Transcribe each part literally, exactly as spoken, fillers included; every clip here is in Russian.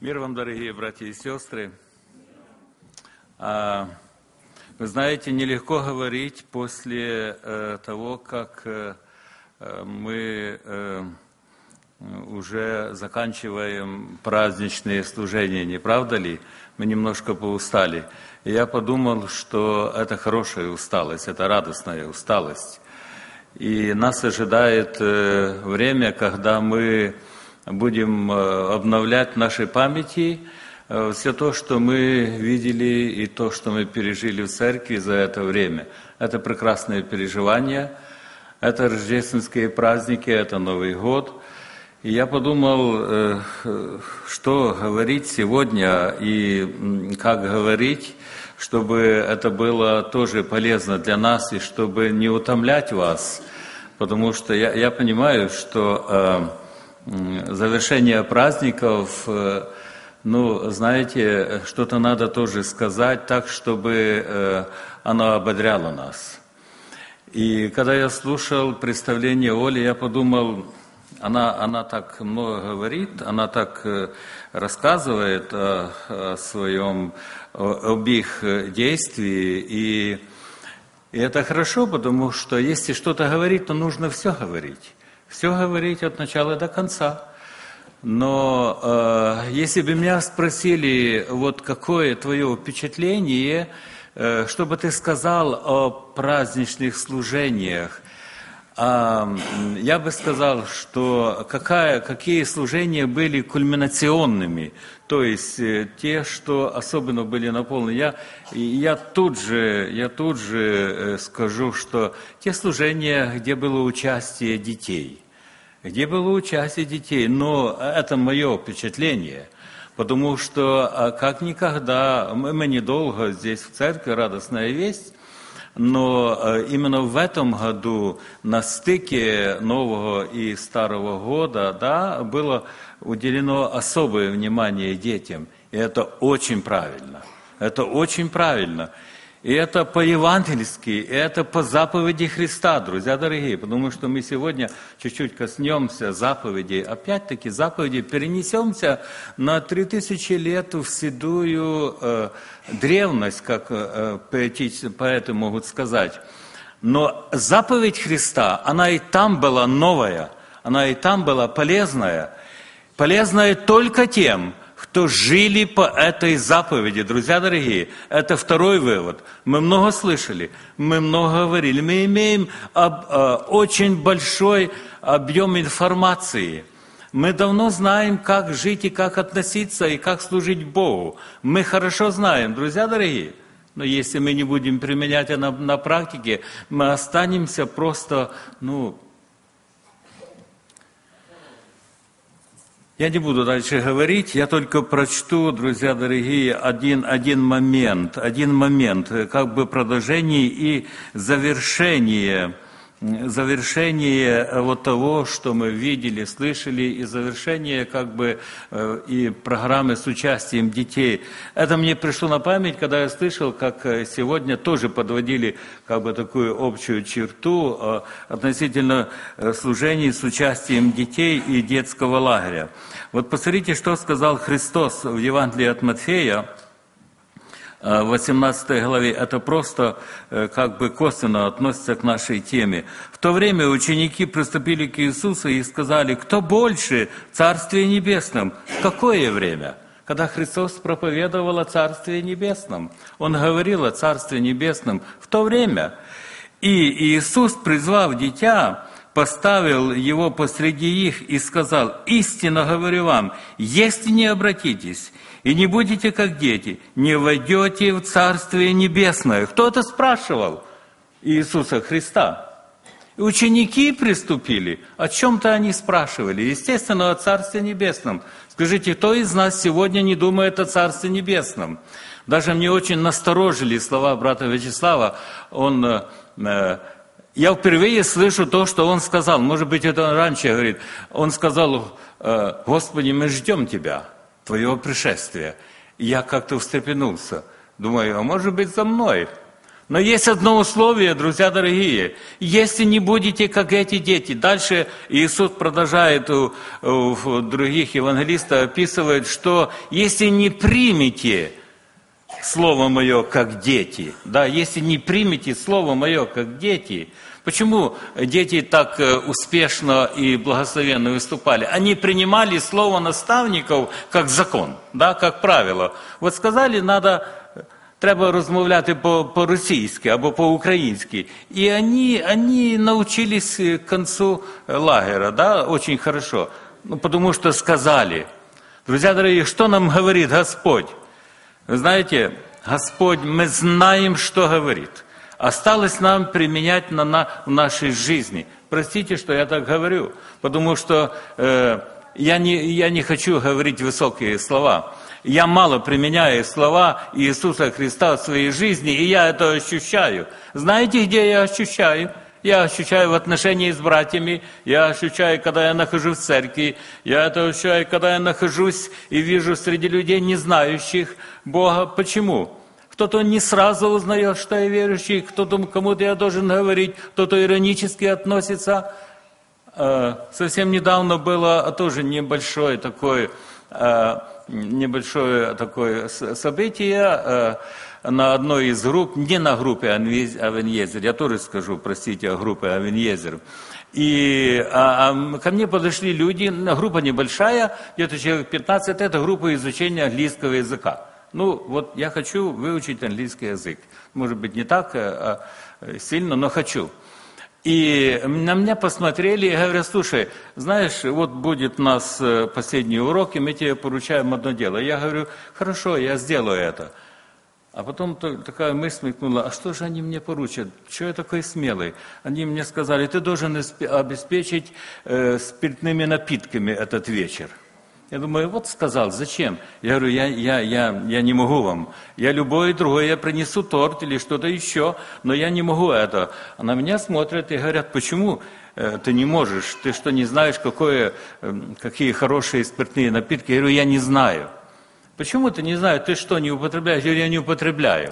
Мир вам, дорогие братья и сестры. Вы знаете, нелегко говорить после того, как мы уже заканчиваем праздничные служения, не правда ли? Мы немножко поустали. И я подумал, что это хорошая усталость, это радостная усталость. И нас ожидает время, когда мы будем обновлять в нашей памяти все то, что мы видели и то, что мы пережили в церкви за это время. Это прекрасные переживания, это рождественские праздники, это Новый год. И я подумал, что говорить сегодня и как говорить, чтобы это было тоже полезно для нас и чтобы не утомлять вас. Потому что я, я понимаю, что завершение праздников, ну, знаете, что-то надо тоже сказать так, чтобы оно ободряло нас. И когда я слушал представление Оли, я подумал, она, она так много говорит, она так рассказывает о, о своем, об их действии, и, и это хорошо, потому что если что-то говорить, то нужно все говорить. Все говорить от начала до конца. Но э, если бы меня спросили, вот какое твое впечатление, э, что бы ты сказал о праздничных служениях, э, я бы сказал, что какая, какие служения были кульминационными, то есть э, те, что особенно были наполнены. Я, я тут же, я тут же э, скажу, что те служения, где было участие детей, где было участие детей, но это мое впечатление, потому что как никогда, мы, мы недолго здесь в церкви, радостная весть, но именно в этом году на стыке Нового и Старого года, да, было уделено особое внимание детям, и это очень правильно, это очень правильно. И это по-евангельски, и это по заповеди Христа, друзья дорогие, потому что мы сегодня чуть-чуть коснемся заповедей, опять-таки заповеди, перенесемся на три тысячи лет в седую э, древность, как э, поэти, поэты могут сказать. Но заповедь Христа, она и там была новая, она и там была полезная, полезная только тем, кто жили по этой заповеди. Друзья дорогие, это второй вывод. Мы много слышали, мы много говорили, мы имеем об, э, очень большой объем информации. Мы давно знаем, как жить и как относиться, и как служить Богу. Мы хорошо знаем, друзья дорогие. Но если мы не будем применять это на, на практике, мы останемся просто, ну... Я не буду дальше говорить, я только прочту, друзья дорогие, один, один момент, один момент, как бы продолжение и завершение, завершение вот того, что мы видели, слышали, и завершение как бы и программы с участием детей. Это мне пришло на память, когда я слышал, как сегодня тоже подводили как бы такую общую черту относительно служений с участием детей и детского лагеря. Вот посмотрите, что сказал Христос в Евангелии от Матфея, в восемнадцатой главе. Это просто как бы косвенно относится к нашей теме. В то время ученики приступили к Иисусу и сказали: кто больше в Царстве Небесном? В какое время? Когда Христос проповедовал о Царстве Небесном. Он говорил о Царстве Небесном в то время. И Иисус, призвав дитя, поставил его посреди их и сказал: истинно говорю вам, если не обратитесь и не будете как дети, не войдете в Царствие Небесное. Кто это спрашивал? Иисуса Христа. И ученики приступили. О чем-то они спрашивали. Естественно, о Царстве Небесном. Скажите, кто из нас сегодня не думает о Царстве Небесном? Даже мне очень насторожили слова брата Вячеслава. Он... Э, Я впервые слышу то, что он сказал. Может быть, это он раньше говорит. Он сказал: Господи, мы ждем Тебя, Твоего пришествия. И я как-то встрепенулся. Думаю, а может быть, за мной? Но есть одно условие, друзья дорогие. Если не будете, как эти дети. Дальше Иисус продолжает у, у других евангелистов, описывает, что если не примете Слово Мое, как дети, да, если не примете Слово Мое, как дети, почему дети так успешно и благословенно выступали? Они принимали Слово наставников как закон, да, как правило. Вот сказали, надо... Треба розмовляти по-російськи або по-українськи. И они, они научились к концу лагеря, да, очень хорошо. Ну, потому что сказали. Друзья дорогие, что нам говорит Господь? Вы знаете, Господь, мы знаем, что говорит. Осталось нам применять на, на, в нашей жизни. Простите, что я так говорю, потому что э, я, не, я не хочу говорить высокие слова. Я мало применяю слова Иисуса Христа в своей жизни, и я это ощущаю. Знаете, где я ощущаю? Я ощущаю в отношении с братьями, я ощущаю, когда я нахожусь в церкви, я это ощущаю, когда я нахожусь и вижу среди людей, не знающих Бога. Почему? Кто-то не сразу узнает, что я верующий, кто-то кому-то я должен говорить, кто-то иронически относится. Совсем недавно было тоже небольшое такое... небольшое такое событие на одной из групп, не на группе Авен-Езер, я тоже скажу, простите, о группе Авен-Езер. И а, а, ко мне подошли люди, группа небольшая, где-то человек пятнадцать, это группа изучения английского языка. Ну, вот я хочу выучить английский язык. Может быть, не так а, а, сильно, но хочу. И на меня посмотрели и говорят, слушай, знаешь, вот будет у нас последний урок, и мы тебе поручаем одно дело. Я говорю, хорошо, я сделаю это. А потом такая мысль мелькнула, а что же они мне поручат? Чего я такой смелый? Они мне сказали, ты должен обеспечить э, спиртными напитками этот вечер. Я думаю, вот сказал, зачем? Я говорю, я, я, я, я не могу вам. Я любое другое, я принесу торт или что-то еще, но я не могу это. А на меня смотрят и говорят, почему э, ты не можешь? Ты что, не знаешь, какое, э, какие хорошие спиртные напитки? Я говорю, я не знаю. Почему ты не знаешь? Ты что, не употребляешь? Я говорю, я не употребляю.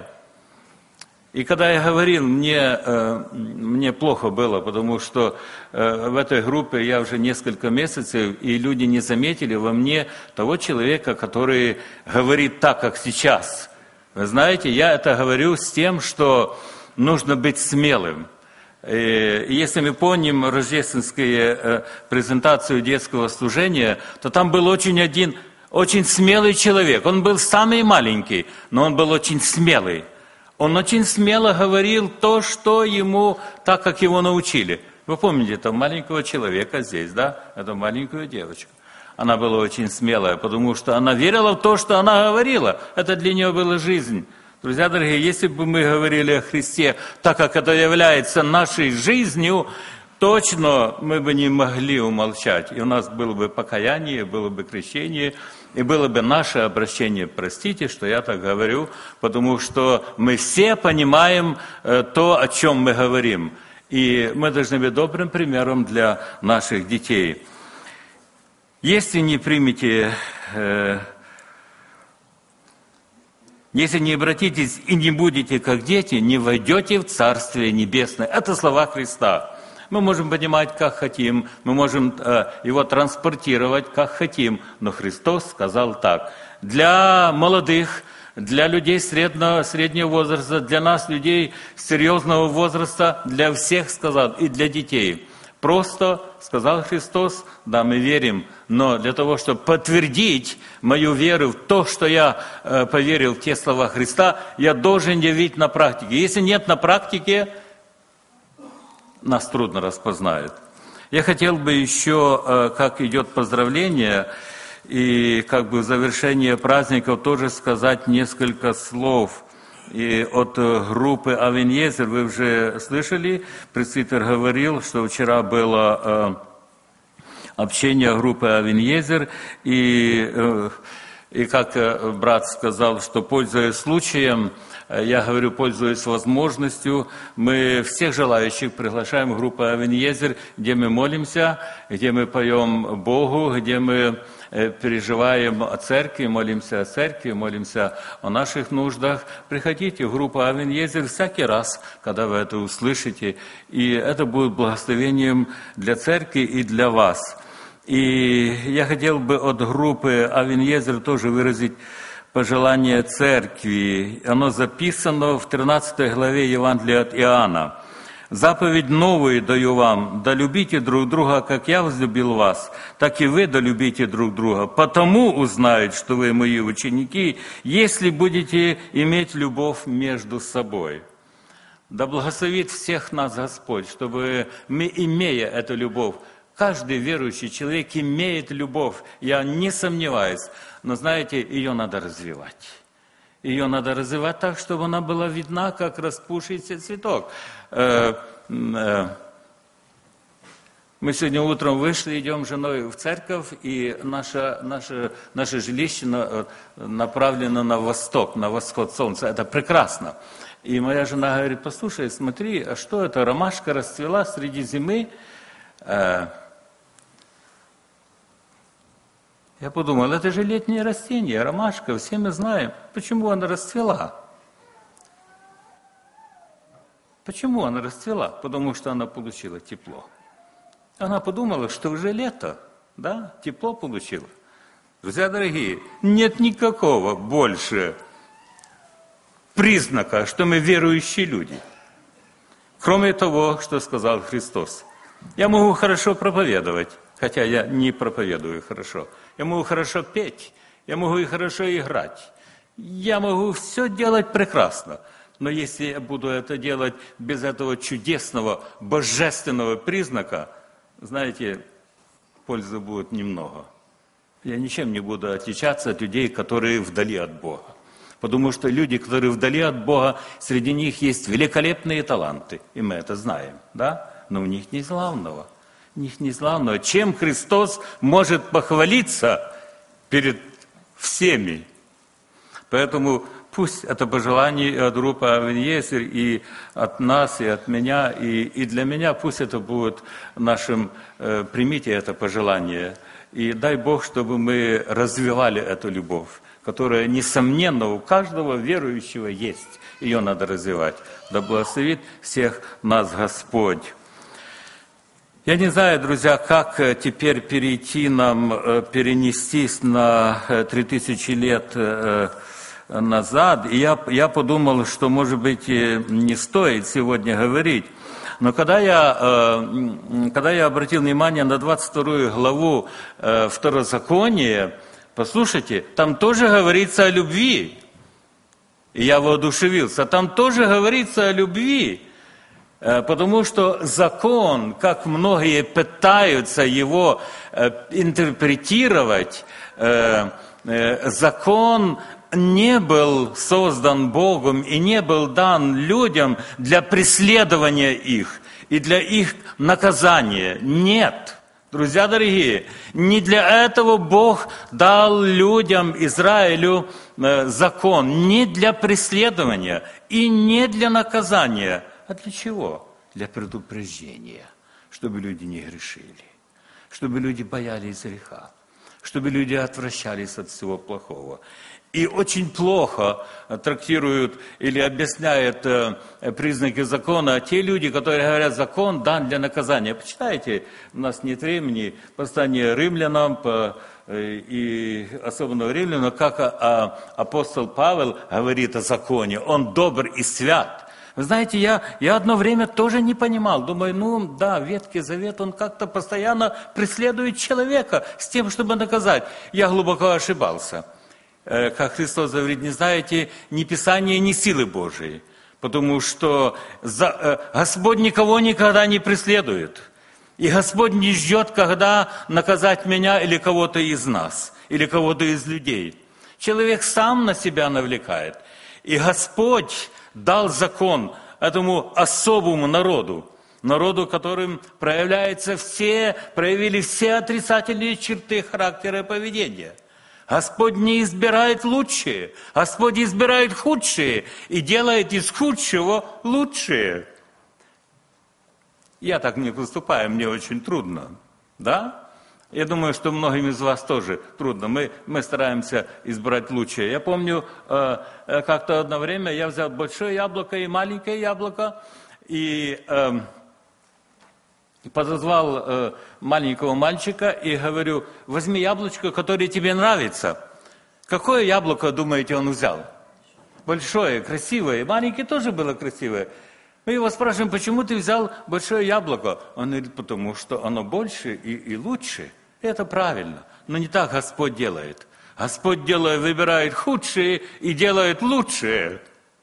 И когда я говорил, мне, э, мне плохо было, потому что э, в этой группе я уже несколько месяцев, и люди не заметили во мне того человека, который говорит так, как сейчас. Вы знаете, я это говорю с тем, что нужно быть смелым. И если мы помним рождественскую э, презентацию детского служения, то там был очень один, очень смелый человек. Он был самый маленький, но он был очень смелый. Он очень смело говорил то, что ему, так как его научили. Вы помните этого маленького человека здесь, да? Эту маленькую девочку. Она была очень смелая, потому что она верила в то, что она говорила. Это для нее была жизнь. Друзья дорогие, если бы мы говорили о Христе, так как это является нашей жизнью, точно мы бы не могли умолчать. И у нас было бы покаяние, было бы крещение, и было бы наше обращение, простите, что я так говорю, потому что мы все понимаем э, то, о чем мы говорим. И мы должны быть добрым примером для наших детей. Если не примете, э, если не обратитесь и не будете как дети, не войдете в Царствие Небесное. Это слова Христа. Мы можем понимать, как хотим, мы можем э, его транспортировать, как хотим, но Христос сказал так. Для молодых, для людей среднего, среднего возраста, для нас, людей серьезного возраста, для всех сказал, и для детей. Просто сказал Христос, да, мы верим, но для того, чтобы подтвердить мою веру в то, что я э, поверил в те слова Христа, я должен явить на практике. Если нет на практике, нас трудно распознают. Я хотел бы еще, как идет поздравление, и как бы в завершение праздников тоже сказать несколько слов. И от группы Авен-Езер вы уже слышали, пресвитер говорил, что вчера было общение группы Авен-Езер, и, и как брат сказал, что, пользуясь случаем, я говорю, пользуясь возможностью, мы всех желающих приглашаем в группу Авен-Езер, где мы молимся, где мы поем Богу, где мы переживаем о церкви, молимся о церкви, молимся о наших нуждах. Приходите в группу Авен-Езер всякий раз, когда вы это услышите, и это будет благословением для церкви и для вас. И я хотел бы от группы Авен-Езер тоже выразить пожелание церкви. Оно записано в тринадцатой главе Евангелия от Иоанна. «Заповедь новую даю вам, да любите друг друга, как я возлюбил вас, так и вы да любите друг друга. Потому узнают, что вы мои ученики, если будете иметь любовь между собой». Да благословит всех нас Господь, чтобы мы, имея эту любовь, каждый верующий человек имеет любовь, я не сомневаюсь, но, знаете, ее надо развивать. Ее надо развивать так, чтобы она была видна, как распушившийся цветок. Мы сегодня утром вышли, идем с женой в церковь, и наше, наше, наше жилище направлено на восток, на восход солнца. Это прекрасно. И моя жена говорит: послушай, смотри, а что это, ромашка расцвела среди зимы? Я подумал, это же летнее растение, ромашка, все мы знаем, почему она расцвела. Почему она расцвела? Потому что она получила тепло. Она подумала, что уже лето, да, тепло получила. Друзья дорогие, нет никакого больше признака, что мы верующие люди. Кроме того, что сказал Христос. Я могу хорошо проповедовать, хотя я не проповедую хорошо. Я могу хорошо петь, я могу и хорошо играть. Я могу все делать прекрасно. Но если я буду это делать без этого чудесного, божественного признака, знаете, пользы будет немного. Я ничем не буду отличаться от людей, которые вдали от Бога. Потому что люди, которые вдали от Бога, среди них есть великолепные таланты. И мы это знаем, да? Но у них нет главного. У них нет главного. Чем Христос может похвалиться перед всеми? Поэтому пусть это пожелание от группы Авен-Езер и от нас, и от меня, и, и для меня, пусть это будет нашим, э, примите это пожелание. И дай Бог, чтобы мы развивали эту любовь, которая, несомненно, у каждого верующего есть. Ее надо развивать. Да благословит всех нас Господь. Я не знаю, друзья, как теперь перейти нам, перенестись на три тысячи лет назад. И я, я подумал, что, может быть, не стоит сегодня говорить. Но когда я, когда я обратил внимание на двадцать вторую главу Второзакония, послушайте, там тоже говорится о любви. И я воодушевился. Там тоже говорится о любви. Потому что закон, как многие пытаются его интерпретировать, закон не был создан Богом и не был дан людям для преследования их и для их наказания. Нет, друзья дорогие, не для этого Бог дал людям, Израилю, закон, не для преследования и не для наказания. А для чего? Для предупреждения, чтобы люди не грешили, чтобы люди боялись греха, чтобы люди отвращались от всего плохого. И очень плохо трактируют или объясняют признаки закона те люди, которые говорят, закон дан для наказания. Почитайте, у нас нет времени, послание римлянам, и особенно римлянам, как апостол Павел говорит о законе, он добр и свят. Вы знаете, я, я одно время тоже не понимал. Думаю, ну да, Ветхий Завет, он как-то постоянно преследует человека с тем, чтобы наказать. Я глубоко ошибался. Как Христос говорит, не знаете ни Писания, ни силы Божией. Потому что за, Господь никого никогда не преследует. И Господь не ждет, когда наказать меня или кого-то из нас, или кого-то из людей. Человек сам на себя навлекает. И Господь дал закон этому особому народу, народу, которым проявляются все, проявили все отрицательные черты характера и поведения. Господь не избирает лучшее, Господь избирает худшее и делает из худшего лучшее. Я так не поступаю, мне очень трудно, да? Я думаю, что многим из вас тоже трудно. Мы, мы стараемся избрать лучшее. Я помню, э, как-то одно время я взял большое яблоко и маленькое яблоко, и э, подозвал э, маленького мальчика и говорю: возьми яблочко, которое тебе нравится. Какое яблоко, думаете, он взял? Большое, красивое. Маленькое тоже было красивое. Мы его спрашиваем: почему ты взял большое яблоко? Он говорит: потому что оно больше и, и лучше. Это правильно. Но не так Господь делает. Господь делает, выбирает худшее и делает лучшее.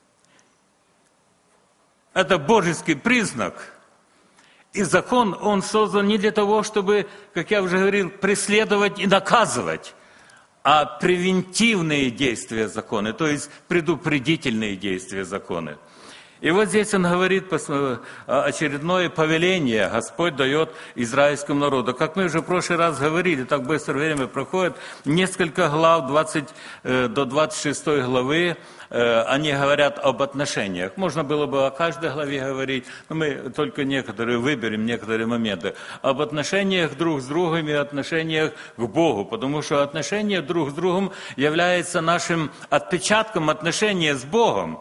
Это божеский признак. И закон, он создан не для того, чтобы, как я уже говорил, преследовать и наказывать, а превентивные действия закона, то есть предупредительные действия закона. И вот здесь он говорит очередное повеление Господь дает израильскому народу. Как мы уже в прошлый раз говорили, так быстро время проходит, несколько глав, двадцать до двадцать шестой главы, они говорят об отношениях. Можно было бы о каждой главе говорить, но мы только некоторые выберем, некоторые моменты. Об отношениях друг с другом и отношениях к Богу, потому что отношения друг с другом являются нашим отпечатком отношения с Богом.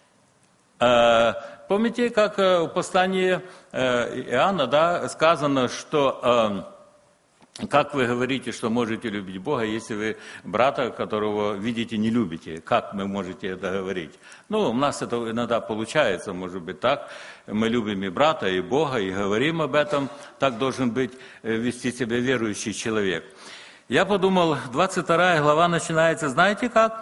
Помните, как в послании Иоанна, да, сказано, что как вы говорите, что можете любить Бога, если вы брата, которого видите, не любите? Как вы можете это говорить? Ну, у нас это иногда получается, может быть, так. Мы любим и брата, и Бога, и говорим об этом. Так должен быть, вести себя верующий человек. Я подумал, двадцать вторая глава начинается, знаете как?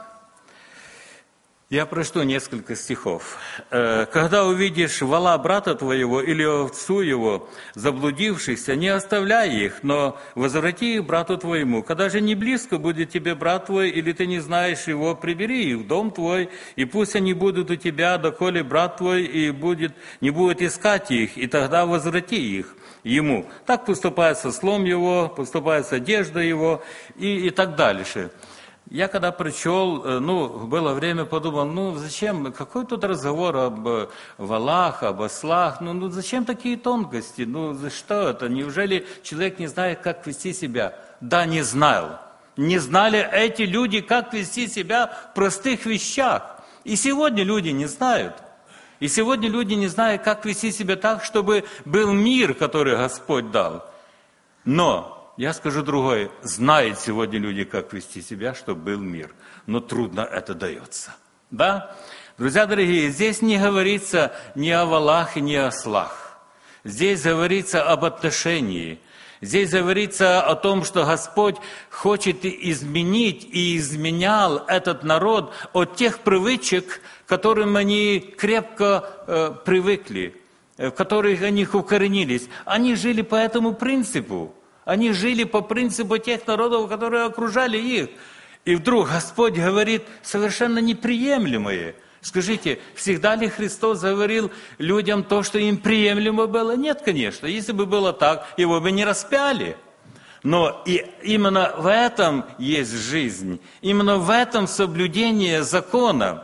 Я прочту несколько стихов. «Когда увидишь вола брата твоего или овцу его, заблудившихся, не оставляй их, но возврати их брату твоему. Когда же не близко будет тебе брат твой, или ты не знаешь его, прибери их в дом твой, и пусть они будут у тебя, доколе брат твой и будет, не будет искать их, и тогда возврати их ему». Так поступает со слом его, поступает с одеждой его и, и так дальше. Я когда прочел, ну, было время, подумал, ну, зачем, какой тут разговор об волах, об ослах, ну, ну, зачем такие тонкости, ну, за что это, неужели человек не знает, как вести себя? Да, не знал, не знали эти люди, как вести себя в простых вещах, и сегодня люди не знают, и сегодня люди не знают, как вести себя так, чтобы был мир, который Господь дал, но... Я скажу другое. Знают сегодня люди, как вести себя, чтобы был мир. Но трудно это дается. Да? Друзья дорогие, здесь не говорится ни о волах и ни о ослах. Здесь говорится об отношении. Здесь говорится о том, что Господь хочет изменить и изменял этот народ от тех привычек, к которым они крепко э, привыкли, в которых они укоренились. Они жили по этому принципу. Они жили по принципу тех народов, которые окружали их. И вдруг Господь говорит совершенно неприемлемое. Скажите, всегда ли Христос говорил людям то, что им приемлемо было? Нет, конечно. Если бы было так, его бы не распяли. Но и именно в этом есть жизнь. Именно в этом соблюдение закона.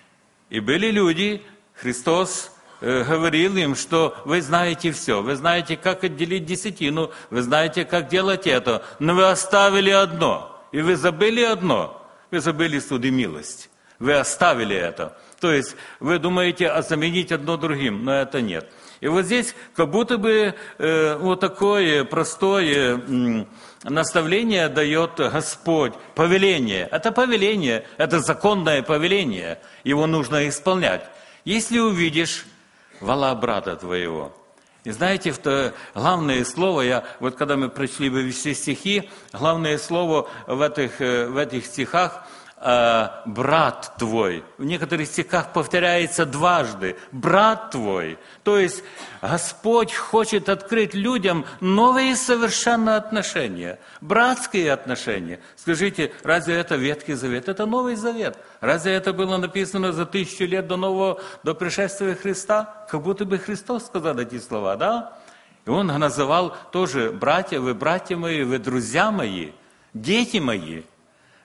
И были люди, Христос говорил им, что вы знаете все, вы знаете, как отделить десятину, вы знаете, как делать это, но вы оставили одно, и вы забыли одно, вы забыли суд и милость, вы оставили это. То есть вы думаете заменить одно другим, но это нет. И вот здесь как будто бы э, вот такое простое м, наставление дает Господь, повеление. Это повеление, это законное повеление, его нужно исполнять. Если увидишь вола брата твоего. И знаете, это главное слово, я, вот когда мы прочли бы все стихи, главное слово в этих, в этих стихах э, «брат твой». В некоторых стихах повторяется дважды «брат твой». То есть Господь хочет открыть людям новые совершенно отношения, братские отношения. Скажите, разве это Ветхий Завет? Это Новый Завет. Разве это было написано за тысячу лет до нового, до пришествия Христа? Как будто бы Христос сказал эти слова, да? И Он называл тоже братья, вы братья мои, вы друзья мои, дети мои.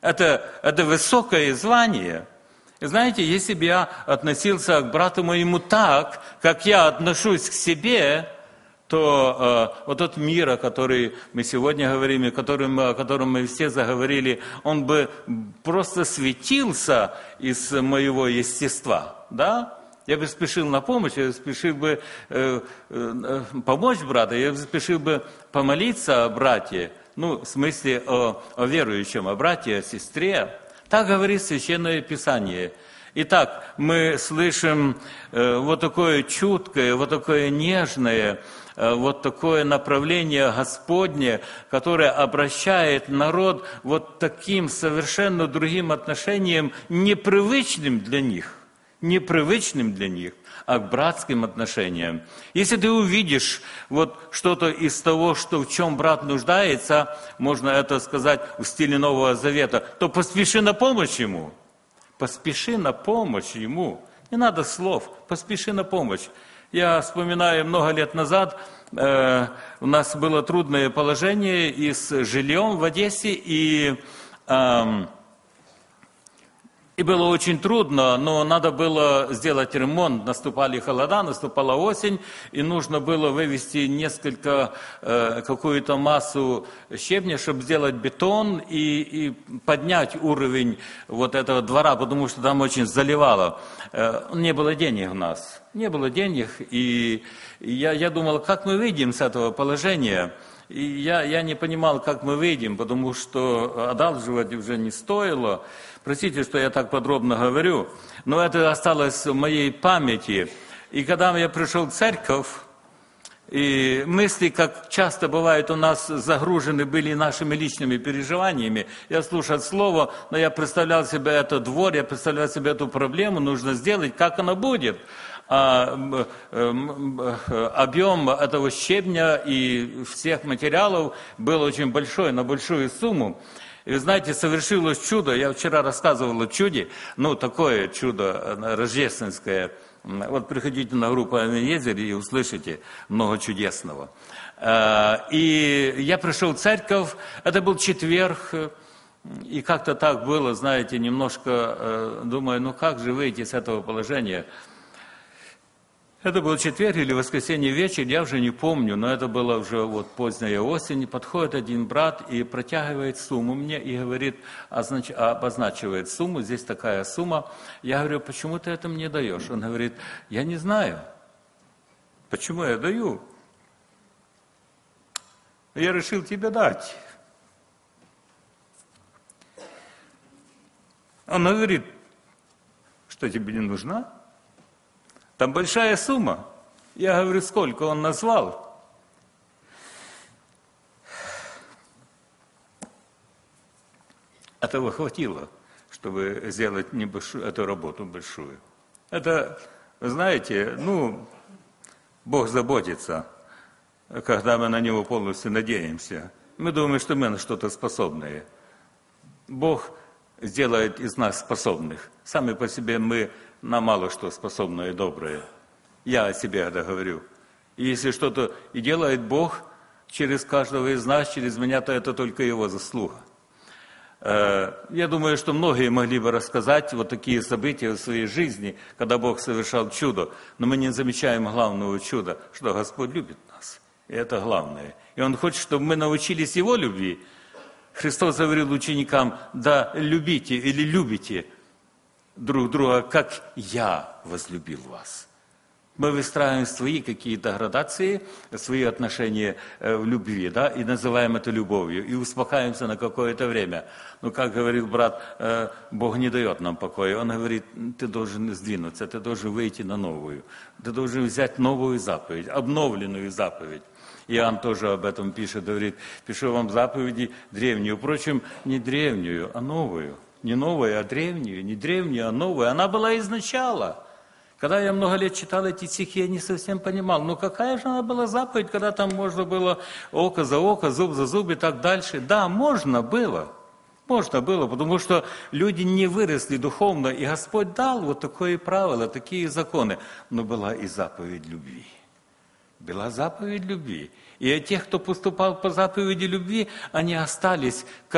Это, это высокое звание. И знаете, если бы я относился к брату моему так, как я отношусь к себе, то э, вот тот мир, о котором мы сегодня говорим, и которым, о котором мы все заговорили, он бы просто светился из моего естества, да? Я бы спешил на помощь, я бы спешил бы э, э, помочь брату, я бы спешил бы помолиться о брате, ну, в смысле о, о верующем, о брате, о сестре. Так говорит Священное Писание. Итак, мы слышим э, вот такое чуткое, вот такое нежное, э, вот такое направление Господне, которое обращает народ вот таким совершенно другим отношением, непривычным для них, непривычным для них, а к братским отношениям. Если ты увидишь вот что-то из того, что в чем брат нуждается, можно это сказать в стиле Нового Завета, то поспеши на помощь ему. Поспеши на помощь ему. Не надо слов, поспеши на помощь. Я вспоминаю, много лет назад э, у нас было трудное положение и с жильем в Одессе, и, э, и было очень трудно, но надо было сделать ремонт. Наступали холода, наступала осень, и нужно было вывести несколько, э, какую-то массу щебня, чтобы сделать бетон и, и поднять уровень вот этого двора, потому что там очень заливало. Э, не было денег у нас, не было денег, и я, я думал, как мы выйдем с этого положения. И я, я не понимал, как мы выйдем, потому что одалживать уже не стоило. Простите, что я так подробно говорю, но это осталось в моей памяти. И когда я пришел в церковь, и мысли, как часто бывает у нас, загружены были нашими личными переживаниями. Я слушал слово, но я представлял себе этот двор, я представлял себе эту проблему, нужно сделать, как она будет. А, объем этого щебня и всех материалов был очень большой, на большую сумму. И вы знаете, совершилось чудо. Я вчера рассказывал о чуде, ну, такое чудо рождественское. Вот приходите на группу Аминезер и услышите много чудесного. И я пришел в церковь, это был четверг, и как-то так было, знаете, немножко, думаю, ну как же выйти с этого положения? Это был четверг или воскресенье вечер, я уже не помню, но это было уже вот поздняя осень. Подходит один брат и протягивает сумму мне и говорит, означ... обозначивает сумму, здесь такая сумма. Я говорю, почему ты это мне даешь? Он говорит, я не знаю, почему я даю. Я решил тебе дать. Он говорит, что тебе не нужна? Там большая сумма. Я говорю, сколько он назвал? Этого хватило, чтобы сделать небольшую, эту работу большую. Это, знаете, ну, Бог заботится, когда мы на Него полностью надеемся. Мы думаем, что мы на что-то способные. Бог сделает из нас способных. Сами по себе мы на мало что способное и доброе. Я о себе это говорю. И если что-то и делает Бог через каждого из нас, через меня, то это только Его заслуга. Я думаю, что многие могли бы рассказать вот такие события в своей жизни, когда Бог совершал чудо, но мы не замечаем главного чуда, что Господь любит нас. И это главное. И Он хочет, чтобы мы научились Его любви. Христос говорил ученикам, да любите или любите друг друга, как я возлюбил вас. Мы выстраиваем свои какие-то градации, свои отношения в любви, да, и называем это любовью, и успокаиваемся на какое-то время. Но, как говорил брат, Бог не дает нам покоя. Он говорит, ты должен сдвинуться, ты должен выйти на новую. Ты должен взять новую заповедь, обновленную заповедь. Иоанн тоже об этом пишет, говорит, пишу вам заповеди древнюю. Впрочем, не древнюю, а новую. Не новую, а древнюю, не древнюю, а новую. Она была изначала. Когда я много лет читал эти стихи, я не совсем понимал, ну какая же она была заповедь, когда там можно было око за око, зуб за зуб и так дальше. Да, можно было, можно было, потому что люди не выросли духовно, и Господь дал вот такое правило, такие законы. Но была и заповедь любви. Была заповедь любви. И тех, кто поступал по заповеди любви, они остались как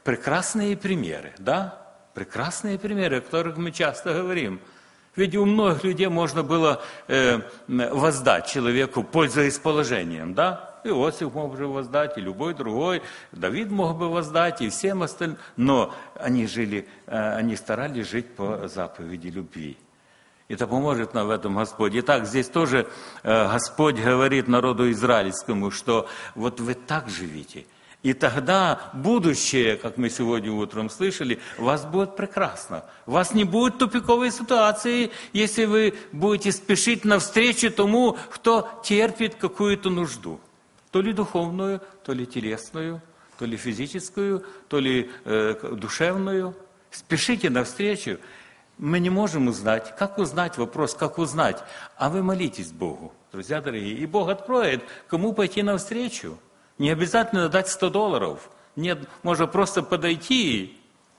прекрасные примеры, да? Прекрасные примеры, о которых мы часто говорим. Ведь у многих людей можно было э, воздать человеку, пользуясь положением, да? Иосиф мог бы воздать, и любой другой, Давид мог бы воздать, и всем остальным. Но они жили, э, они старались жить по заповеди любви. И это поможет нам в этом Господь. Итак, здесь тоже э, Господь говорит народу израильскому, что вот вы так живите. И тогда будущее, как мы сегодня утром слышали, у вас будет прекрасно. У вас не будет тупиковой ситуации, если вы будете спешить навстречу тому, кто терпит какую-то нужду. То ли духовную, то ли телесную, то ли физическую, то ли э, душевную. Спешите навстречу. Мы не можем узнать. Как узнать? Вопрос, как узнать? А вы молитесь Богу, друзья дорогие. И Бог откроет, кому пойти навстречу. Не обязательно дать сто долларов. Нет, можно просто подойти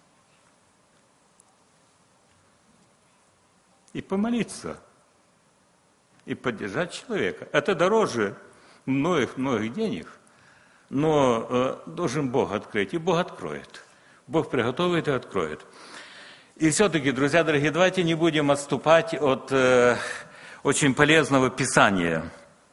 и помолиться. И поддержать человека. Это дороже многих-многих денег. Но э, должен Бог открыть. И Бог откроет. Бог приготовит и откроет. И все-таки, друзья дорогие, давайте не будем отступать от э, очень полезного Писания.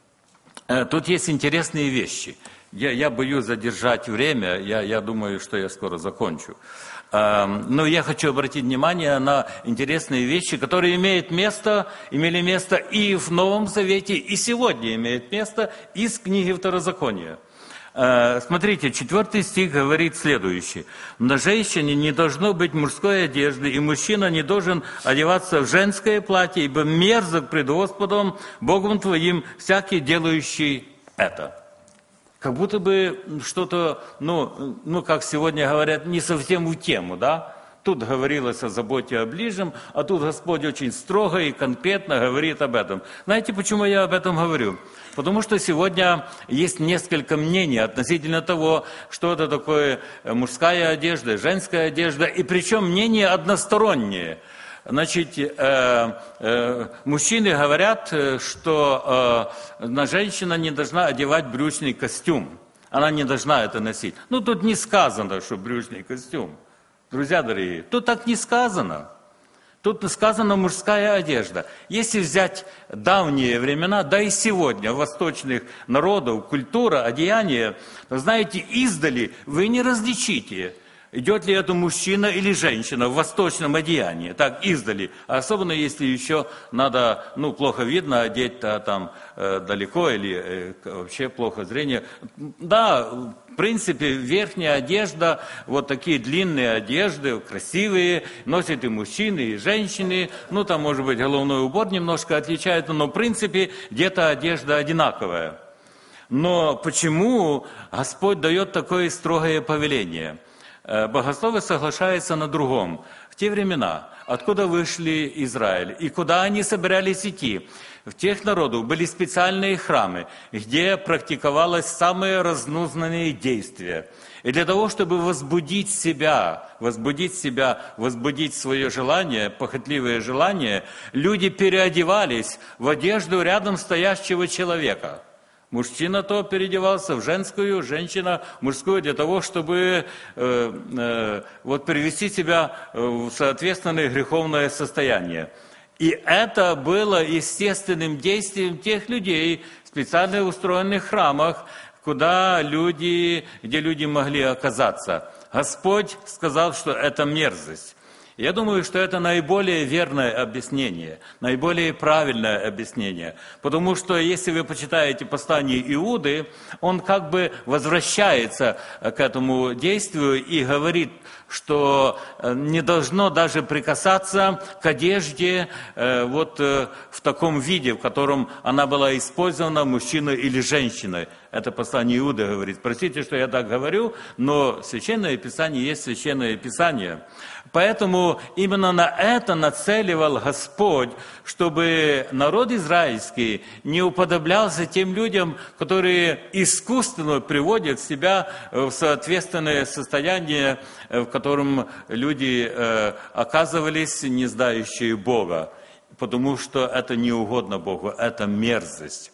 Э, тут есть интересные вещи. Я, я боюсь задержать время, я, я думаю, что я скоро закончу. Э, но я хочу обратить внимание на интересные вещи, которые имеют место, имели место и в Новом Завете, и сегодня имеют место из книги Второзакония. Смотрите, четвертый стих говорит следующее. На женщине не должно быть мужской одежды, и мужчина не должен одеваться в женское платье, ибо мерзок пред Господом, Богом твоим, всякий делающий это. Как будто бы что-то, ну, ну, как сегодня говорят, не совсем в тему, да? Тут говорилось о заботе о ближнем, а тут Господь очень строго и конкретно говорит об этом. Знаете, почему я об этом говорю? Потому что сегодня есть несколько мнений относительно того, что это такое мужская одежда, женская одежда, и причем мнения односторонние. Значит, э, э, мужчины говорят, что э, женщина не должна одевать брючный костюм. Она не должна это носить. Ну, тут не сказано, что брючный костюм. Друзья дорогие, тут так не сказано. Тут сказано мужская одежда. Если взять давние времена, да и сегодня, восточных народов, культура, одеяние, то, знаете, издали вы не различите, идет ли это мужчина или женщина в восточном одеянии. Так, издали. А особенно, если еще надо, ну, плохо видно, одеть-то там э, далеко или э, вообще плохо зрение. Да, в принципе, верхняя одежда, вот такие длинные одежды, красивые, носят и мужчины, и женщины. Ну, там, может быть, головной убор немножко отличается, но, в принципе, где-то одежда одинаковая. Но почему Господь дает такое строгое повеление? Богословы соглашаются на другом. В те времена, откуда вышли Израиль и куда они собирались идти, в тех народах были специальные храмы, где практиковалось самые разнузданные действия. И для того, чтобы возбудить себя, возбудить себя, возбудить свое желание, похотливое желание, люди переодевались в одежду рядом стоящего человека. Мужчина то переодевался в женскую, женщина в мужскую, для того, чтобы э, э, вот, привести себя в соответственное греховное состояние. И это было естественным действием тех людей в специально устроенных храмах, куда люди, где люди могли оказаться. Господь сказал, что это мерзость. Я думаю, что это наиболее верное объяснение, наиболее правильное объяснение. Потому что, если вы почитаете послание Иуды, он как бы возвращается к этому действию и говорит, что не должно даже прикасаться к одежде вот в таком виде, в котором она была использована мужчиной или женщиной. Это послание Иуды говорит. Простите, что я так говорю, но Священное Писание есть Священное Писание. Поэтому именно на это нацеливал Господь, чтобы народ израильский не уподоблялся тем людям, которые искусственно приводят себя в соответственное состояние, в котором люди э, оказывались, не знающие Бога. Потому что это не угодно Богу, это мерзость.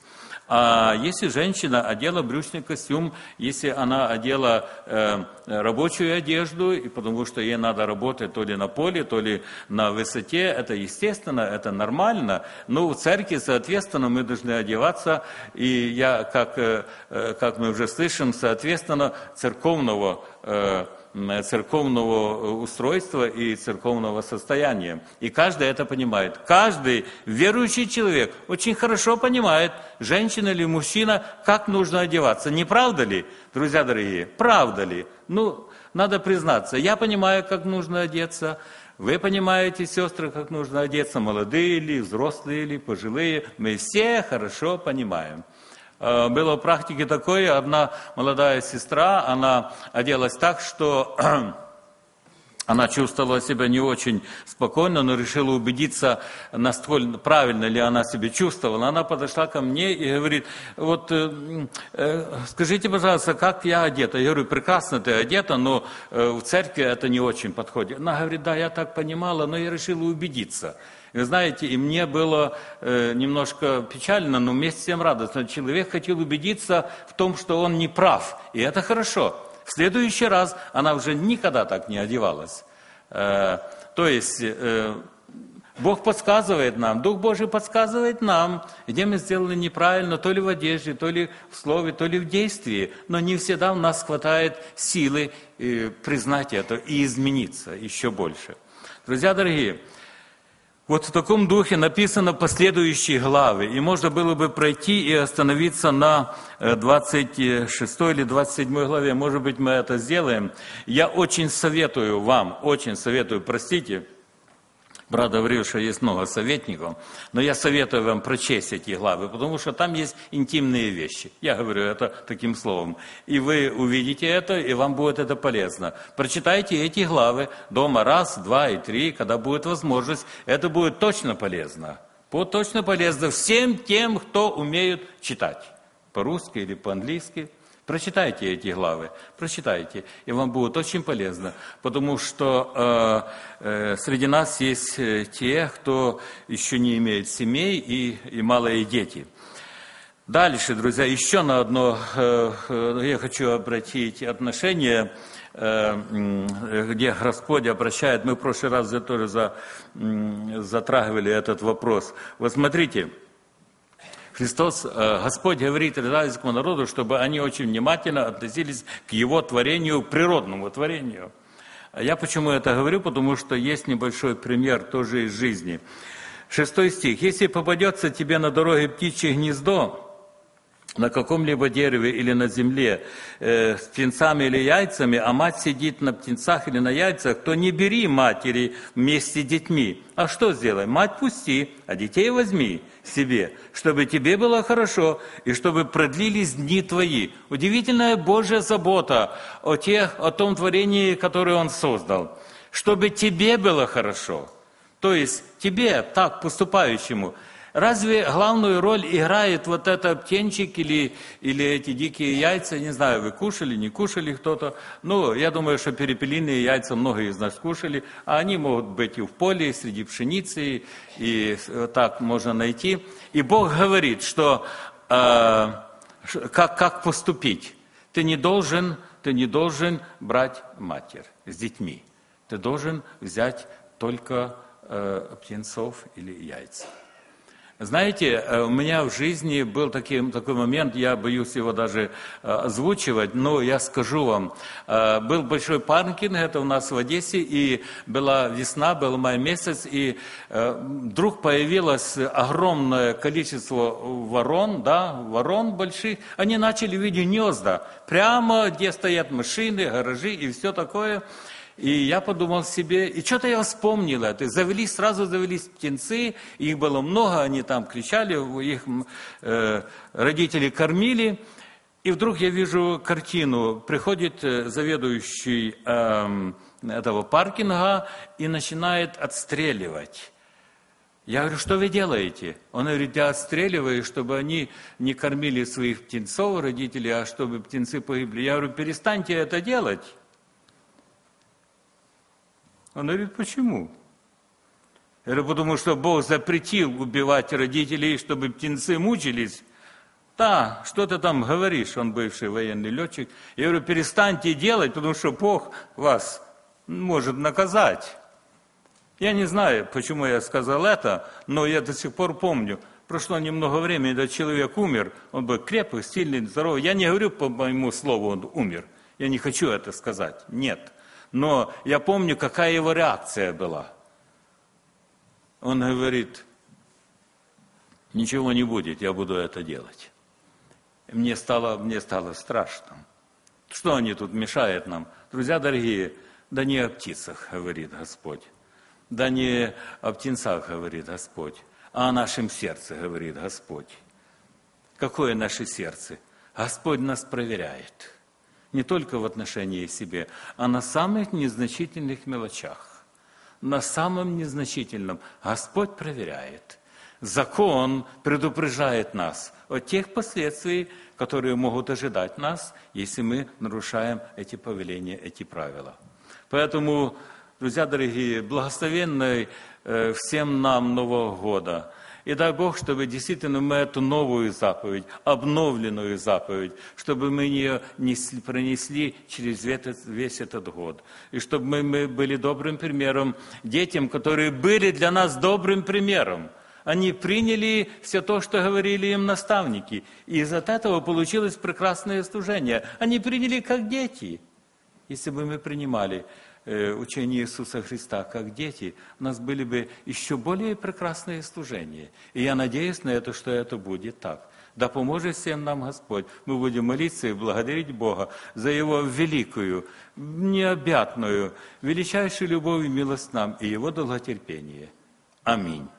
А если женщина одела брючный костюм, если она одела э, рабочую одежду, и потому что ей надо работать то ли на поле, то ли на высоте, это естественно, это нормально. Но в церкви, соответственно, мы должны одеваться, и я, как, э, как мы уже слышим, соответственно, церковного э, церковного устройства и церковного состояния. И каждый это понимает. Каждый верующий человек очень хорошо понимает, женщина или мужчина, как нужно одеваться. Не правда ли, друзья дорогие? Правда ли? Ну, надо признаться, я понимаю, как нужно одеться. Вы понимаете, сестры, как нужно одеться, молодые ли, взрослые ли, пожилые. Мы все хорошо понимаем. Было в практике такое, одна молодая сестра, она оделась так, что она чувствовала себя не очень спокойно, но решила убедиться, насколько правильно ли она себя чувствовала. Она подошла ко мне и говорит: вот э, э, скажите, пожалуйста, как я одета? Я говорю: прекрасно ты одета, но э, в церкви это не очень подходит. Она говорит: да, я так понимала, но я решила убедиться. Вы знаете, и мне было э, немножко печально, но вместе с тем радостно. Человек хотел убедиться в том, что он не прав, и это хорошо. В следующий раз она уже никогда так не одевалась. Э, то есть э, Бог подсказывает нам, Дух Божий подсказывает нам, где мы сделали неправильно, то ли в одежде, то ли в слове, то ли в действии. Но не всегда у нас хватает силы э, признать это и измениться еще больше. Друзья дорогие, вот в таком духе написано последующие главы, и можно было бы пройти и остановиться на двадцать шестой или двадцать седьмой главе. Может быть, мы это сделаем. Я очень советую вам, очень советую, простите, брат говорил, что есть много советников, но я советую вам прочесть эти главы, потому что там есть интимные вещи. Я говорю это таким словом. И вы увидите это, и вам будет это полезно. Прочитайте эти главы дома раз, два и три, когда будет возможность. Это будет точно полезно. Будет точно полезно всем тем, кто умеет читать. По-русски или по-английски. Прочитайте эти главы, прочитайте, и вам будет очень полезно, потому что э, э, среди нас есть те, кто еще не имеет семей и, и малые дети. Дальше, друзья, еще на одно э, я хочу обратить отношение, э, где Господь обращает. Мы в прошлый раз тоже за, затрагивали этот вопрос. Вот смотрите. Христос, Господь говорит израильскому народу, чтобы они очень внимательно относились к Его творению, природному творению. Я почему это говорю? Потому что есть небольшой пример тоже из жизни. Шестой стих. «Если попадется тебе на дороге птичье гнездо, на каком-либо дереве или на земле, э, с птенцами или яйцами, а мать сидит на птенцах или на яйцах, то не бери матери вместе с детьми. А что сделай? Мать пусти, а детей возьми себе, чтобы тебе было хорошо и чтобы продлились дни твои». Удивительная Божья забота о, тех, о том творении, которое Он создал. Чтобы тебе было хорошо. То есть тебе, так поступающему. Разве главную роль играет вот этот птенчик или, или эти дикие яйца? Не знаю, вы кушали, не кушали кто-то. Ну, я думаю, что перепелиные яйца многие из нас кушали, а они могут быть и в поле, и среди пшеницы, и так можно найти. И Бог говорит, что э, как, как поступить. Ты не должен, ты не должен брать матерь с детьми. Ты должен взять только э, птенцов или яйца. Знаете, у меня в жизни был такой, такой момент, я боюсь его даже озвучивать, но я скажу вам. Был большой паркинг, это у нас в Одессе, и была весна, был май месяц, и вдруг появилось огромное количество ворон, да, ворон больших. Они начали видеть гнезда, прямо где стоят машины, гаражи и все такое. И я подумал себе, и что-то я вспомнил это. Завелись, сразу завелись птенцы, их было много, они там кричали, их э, родители кормили. И вдруг я вижу картину, приходит заведующий э, этого паркинга и начинает отстреливать. Я говорю: что вы делаете? Он говорит: я отстреливаю, чтобы они не кормили своих птенцов, родителей, а чтобы птенцы погибли. Я говорю: перестаньте это делать. Он говорит: почему? Я говорю: потому что Бог запретил убивать родителей, чтобы птенцы мучились. Да, что ты там говоришь, он бывший военный летчик. Я говорю, перестаньте делать, потому что Бог вас может наказать. Я не знаю, почему я сказал это, но я до сих пор помню. Прошло немного времени, когда человек умер, он был крепкий, сильный, здоровый. Я не говорю по моему слову, он умер. Я не хочу это сказать, нет. Но я помню, какая его реакция была. Он говорит, ничего не будет, я буду это делать. Мне стало, мне стало страшно. Что они тут мешают нам? Друзья дорогие, да не о птицах, говорит Господь. Да не о птенцах, говорит Господь, а о нашем сердце, говорит Господь. Какое наше сердце? Господь нас проверяет. Не только в отношении себе, а на самых незначительных мелочах. На самом незначительном Господь проверяет. Закон предупреждает нас о тех последствиях, которые могут ожидать нас, если мы нарушаем эти повеления, эти правила. Поэтому, друзья дорогие, благословенной э, всем нам Нового года. И дай Бог, чтобы действительно мы эту новую заповедь, обновленную заповедь, чтобы мы ее несли, пронесли через этот, весь этот год. И чтобы мы, мы были добрым примером детям, которые были для нас добрым примером. Они приняли все то, что говорили им наставники. И из этого получилось прекрасное служение. Они приняли как дети. Если бы мы принимали э, учение Иисуса Христа как дети, у нас были бы еще более прекрасные служения. И я надеюсь на это, что это будет так. Да поможет всем нам Господь. Мы будем молиться и благодарить Бога за Его великую, необъятную, величайшую любовь и милость нам и Его долготерпение. Аминь.